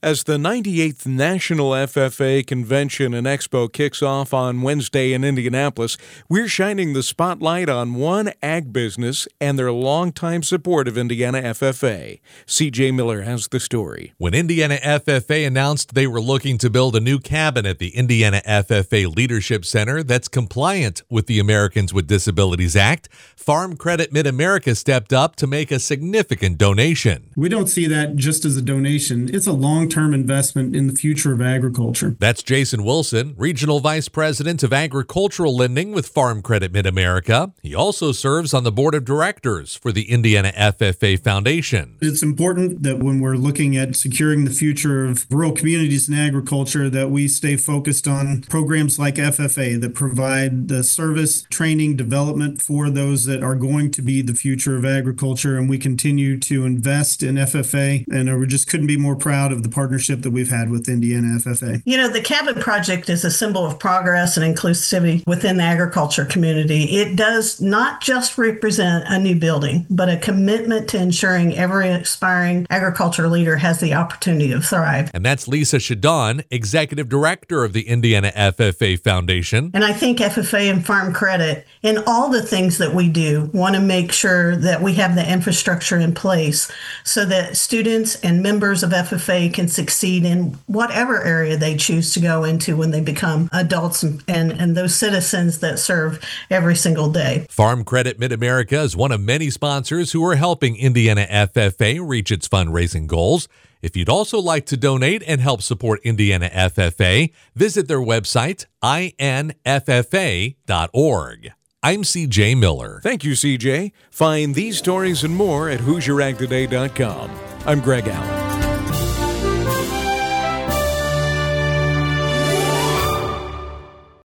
As the 98th National FFA Convention and Expo kicks off on Wednesday in Indianapolis, we're shining the spotlight on one ag business and their longtime support of Indiana FFA. C.J. Miller has the story. When Indiana FFA announced they were looking to build a new cabin at the Indiana FFA Leadership Center that's compliant with the Americans with Disabilities Act, Farm Credit Mid-America stepped up to make a significant donation. We don't see that just as a donation. It's a long-term investment in the future of agriculture. That's Jason Wilson, Regional Vice President of Agricultural Lending with Farm Credit Mid-America. He also serves on the board of directors for the Indiana FFA Foundation. It's important that when we're looking at securing the future of rural communities and agriculture, that we stay focused on programs like FFA that provide the service, training, development for those that are going to be the future of agriculture. And we continue to invest in FFA, and we just couldn't be more proud of the partnership that we've had with Indiana FFA. You know, the cabin project is a symbol of progress and inclusivity within the agriculture community. It does not just represent a new building, but a commitment to ensuring every aspiring agriculture leader has the opportunity to thrive. And that's Lisa Shadon, Executive Director of the Indiana FFA Foundation. And I think FFA and Farm Credit, in all the things that we do, want to make sure that we have the infrastructure in place so that students and members of FFA can succeed in whatever area they choose to go into when they become adults and those citizens that serve every single day. Farm Credit Mid-America is one of many sponsors who are helping Indiana FFA reach its fundraising goals. If you'd also like to donate and help support Indiana FFA, visit their website, inffa.org. I'm C.J. Miller. Thank you, C.J. Find these stories and more at HoosierAgToday.com. I'm Greg Allen.